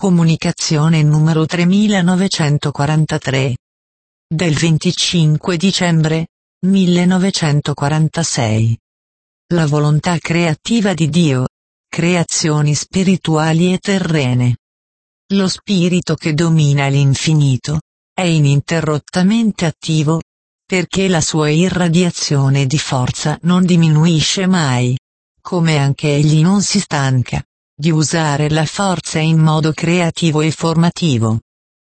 Comunicazione numero 3943. Del 25 dicembre 1946. La volontà creativa di Dio. Creazioni spirituali e terrene. Lo spirito che domina l'infinito è ininterrottamente attivo, perché la sua irradiazione di forza non diminuisce mai, come anche egli non si stanca di usare la forza in modo creativo e formativo.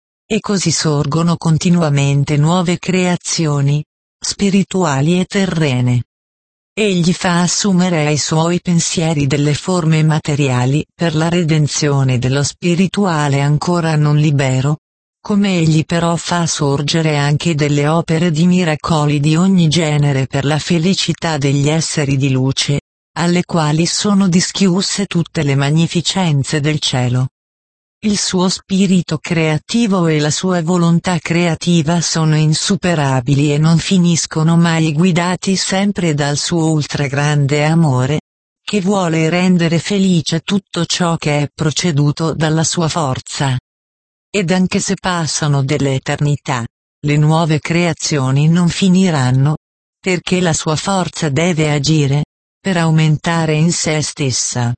E così sorgono continuamente nuove creazioni, spirituali e terrene. Egli fa assumere ai suoi pensieri delle forme materiali per la redenzione dello spirituale ancora non libero, come egli però fa sorgere anche delle opere di miracoli di ogni genere per la felicità degli esseri di luce, alle quali sono dischiuse tutte le magnificenze del cielo. Il suo spirito creativo e la sua volontà creativa sono insuperabili e non finiscono mai, guidati sempre dal suo ultragrande amore, che vuole rendere felice tutto ciò che è proceduto dalla sua forza. Ed anche se passano delle eternità, le nuove creazioni non finiranno, perché la sua forza deve agire per aumentare in sé stessa.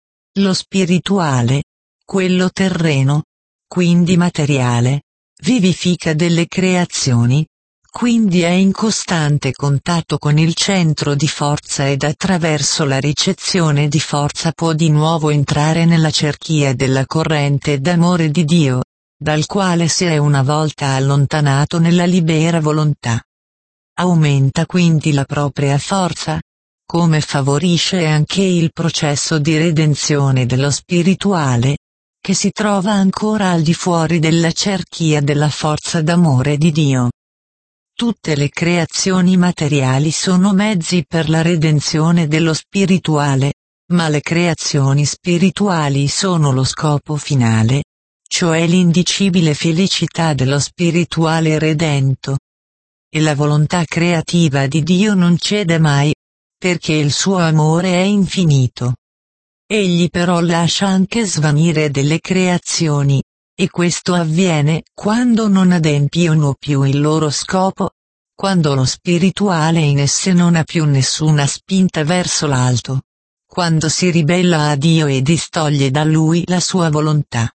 Lo spirituale, quello terreno, quindi materiale, vivifica delle creazioni, quindi è in costante contatto con il centro di forza ed attraverso la ricezione di forza può di nuovo entrare nella cerchia della corrente d'amore di Dio, dal quale si è una volta allontanato nella libera volontà. Aumenta quindi la propria forza, come favorisce anche il processo di redenzione dello spirituale, che si trova ancora al di fuori della cerchia della forza d'amore di Dio. Tutte le creazioni materiali sono mezzi per la redenzione dello spirituale, ma le creazioni spirituali sono lo scopo finale, cioè l'indicibile felicità dello spirituale redento. E la volontà creativa di Dio non cede mai, perché il suo amore è infinito. Egli però lascia anche svanire delle creazioni, e questo avviene quando non adempiono più il loro scopo, quando lo spirituale in esse non ha più nessuna spinta verso l'alto, quando si ribella a Dio e distoglie da Lui la sua volontà.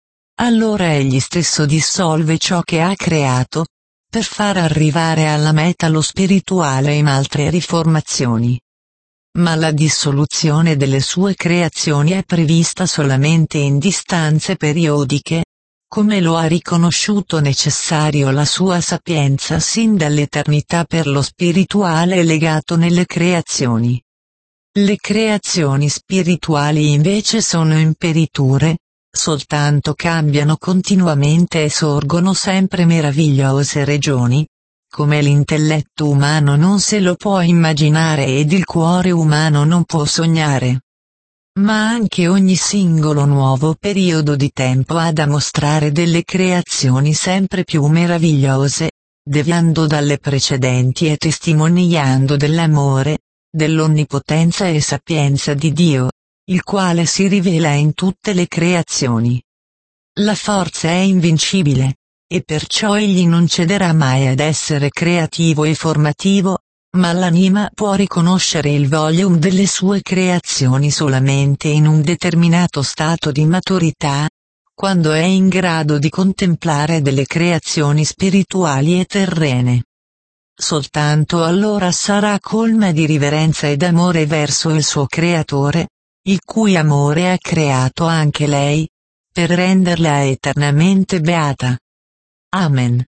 Allora egli stesso dissolve ciò che ha creato, per far arrivare alla meta lo spirituale in altre riformazioni. Ma la dissoluzione delle sue creazioni è prevista solamente in distanze periodiche, come lo ha riconosciuto necessario la sua sapienza sin dall'eternità per lo spirituale legato nelle creazioni. Le creazioni spirituali invece sono imperiture, soltanto cambiano continuamente e sorgono sempre meravigliose regioni, come l'intelletto umano non se lo può immaginare ed il cuore umano non può sognare. Ma anche ogni singolo nuovo periodo di tempo ha da mostrare delle creazioni sempre più meravigliose, deviando dalle precedenti e testimoniando dell'amore, dell'onnipotenza e sapienza di Dio, il quale si rivela in tutte le creazioni. La forza è invincibile, e perciò egli non cederà mai ad essere creativo e formativo, ma l'anima può riconoscere il volume delle sue creazioni solamente in un determinato stato di maturità, quando è in grado di contemplare delle creazioni spirituali e terrene. Soltanto allora sarà colma di riverenza ed amore verso il suo creatore, il cui amore ha creato anche lei, per renderla eternamente beata. Amen.